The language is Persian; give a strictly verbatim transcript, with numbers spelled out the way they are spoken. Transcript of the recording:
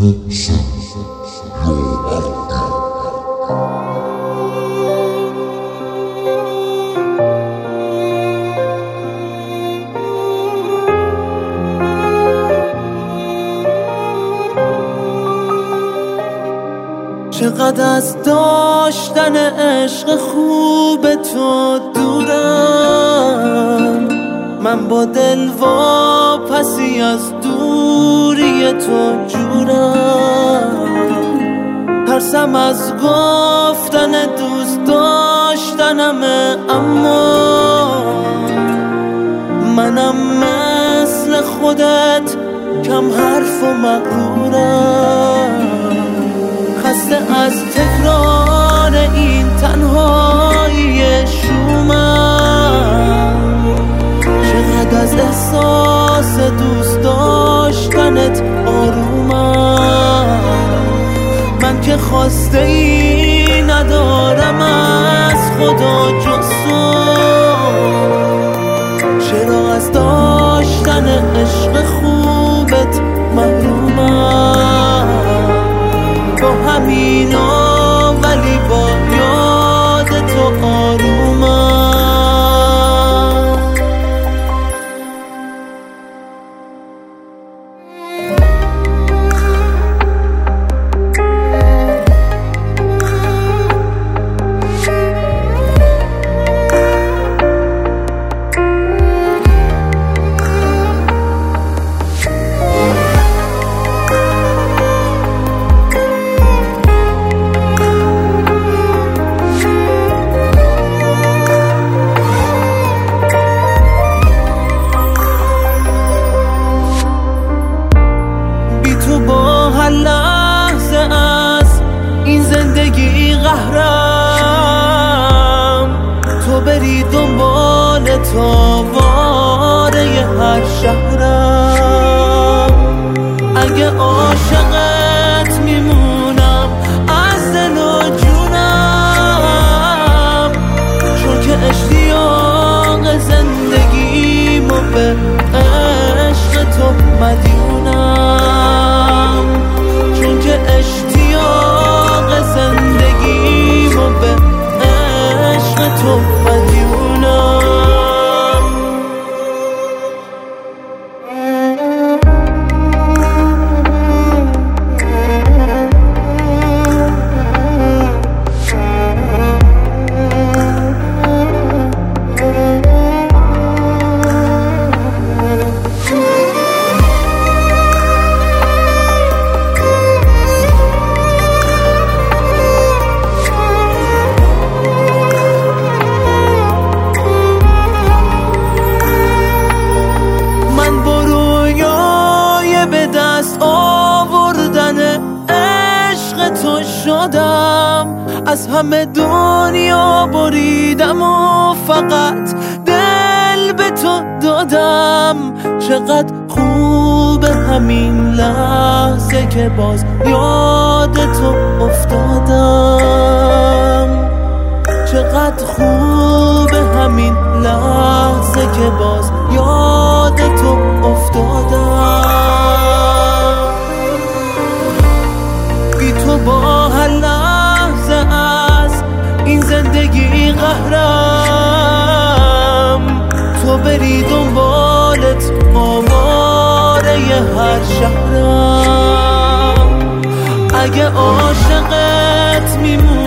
چقدر از داشتن عشق خوب تو دورم، من با دل واپسی از دوری تو جورم. ترسم از گفتن دوست داشتنمه، اما منم مثل خودت کم حرف و مغرورم. خسته از تکرار این تنهایی شومم، چقدر از احساس دوست داشتنت آرومم. من که خواسته ای ندارم از خدا جز تو، چرا از داشتن عشق خوبت محرومم؟ با همینا ولی با یاد تو آرومم. لحظه از این زندگی قهرم، تو بری دنبال تاواره هر شهرم. اگه عاشقت میمونم از دل و جونم، چون که اشتیاق زندگیمو به عشق تو مدیونم. چون که اشتیاق زندگیمو به عشق تو مدیونم. از همه دنیا بریدم و فقط دل به تو دادم. چقدر خوب همین لحظه که باز یاد تو افتادم. چقدر خوب همین لحظه که باز یاد تو افتادم. بی تو با هر لحظه از این زندگی قهرم، تو بری دنبالت آواره هر شهرم. اگه عاشقت میمونم